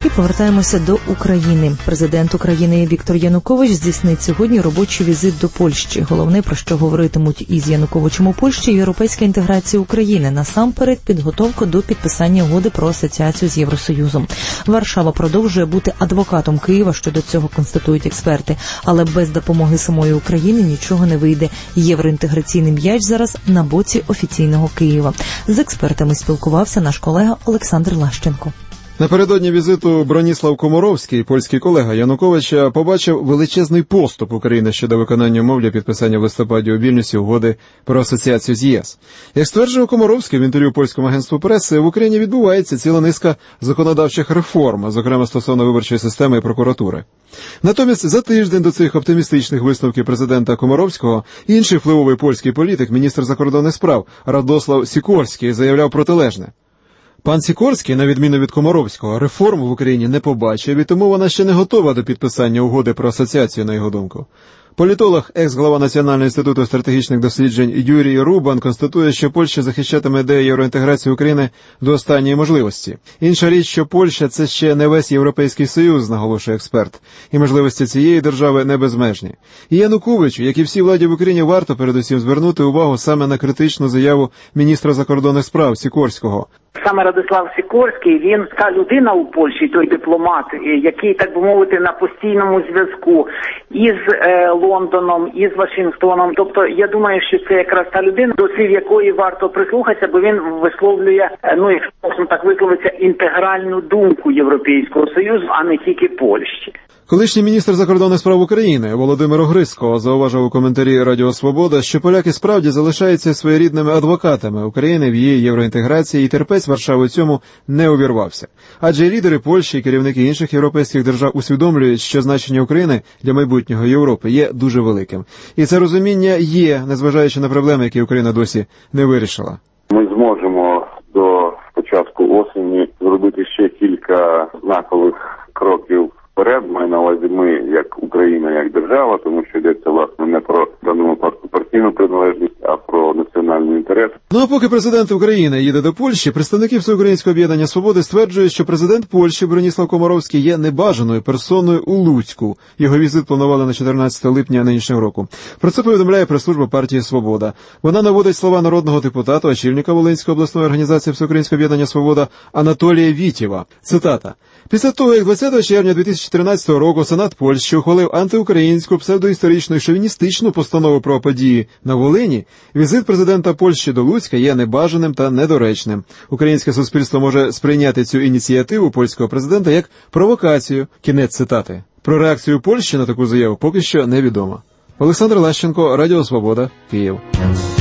І повертаємося до України. Президент України Віктор Янукович здійснить сьогодні робочий візит до Польщі. Головне, про що говоритимуть із Януковичем у Польщі, європейська інтеграція України. Насамперед, підготовка до підписання угоди про асоціацію з Євросоюзом. Варшава продовжує бути адвокатом Києва, щодо цього констатують експерти. Але без допомоги самої України нічого не вийде. Євроінтеграційний м'яч зараз на боці офіційного Києва. З експертами спілкувався наш колега Олександр Лащенко. Напередодні візиту Броніслав Комаровський, польський колега Януковича, побачив величезний поступ України щодо виконання умов для підписання в листопаді у Вільнюсі угоди про асоціацію з ЄС. Як стверджує Комаровський в інтерв'ю польському агентству преси, в Україні відбувається ціла низка законодавчих реформ, зокрема стосовно виборчої системи і прокуратури. Натомість за тиждень до цих оптимістичних висновків президента Комаровського інший впливовий польський політик, міністр закордонних справ Радослав Сікорський, заявляв протилежне. Пан Сікорський, на відміну від Комаровського, реформ в Україні не побачив, і тому вона ще не готова до підписання угоди про асоціацію, на його думку. Політолог, екс-глава Національного інституту стратегічних досліджень Юрій Рубан констатує, що Польща захищатиме ідею євроінтеграції України до останньої можливості. Інша річ, що Польща – це ще не весь Європейський Союз, наголошує експерт, і можливості цієї держави не безмежні. І Януковичу, як і всій владі в Україні, варто передусім звернути увагу саме на критичну заяву міністра закордонних справ Сікорського. Саме Радослав Сікорський, він та людина у Польщі, той дипломат, який, так би мовити, на постійному зв'язку із Лондоном, із Вашингтоном. Тобто, я думаю, що це якраз та людина, до слів якої варто прислухатися, бо він висловлює, якщо можна так висловитися, інтегральну думку Європейського Союзу, а не тільки Польщі. Колишній міністр закордонних справ України Володимир Огризко зауважив у коментарі Радіо Свобода, що поляки справді залишаються своєрідними адвокатами України в її євроінтеграції, і терпець Варшави у цьому не увірвався. Адже лідери Польщі і керівники інших європейських держав усвідомлюють, що значення України для майбутнього Європи є дуже великим. І це розуміння є, незважаючи на проблеми, які Україна досі не вирішила. Ми зможемо до початку осені зробити ще кілька знакових кроків вперед, маю на увазі ми, як Україна, як держава, тому що йдеться, власне, не про, в даному випадку, партійну приналежність, а про національний інтерес. Ну а поки президент України їде до Польщі, представники Всеукраїнського об'єднання «Свободи» стверджують, що президент Польщі Броніслав Комаровський є небажаною персоною у Луцьку. Його візит планували на 14 липня нинішнього року. Про це повідомляє прес-служба партії «Свобода». Вона наводить слова народного депутата, очільника Волинської обласної організації Всеукраїнського об'єднання «Свобода» Анатолія Вітєва. Цитата. Після того, як 20 червня 2014 року Сенат Польщі ухвалив антиукраїнську, псевдоісторичну і шовіністичну постанову про події на Волині, візит президента Польщі до Луцька є небажаним та недоречним. Українське суспільство може сприйняти цю ініціативу польського президента як провокацію. Кінець цитати. Про реакцію Польщі на таку заяву поки що невідомо. Олександр Лащенко, Радіо Свобода, Київ.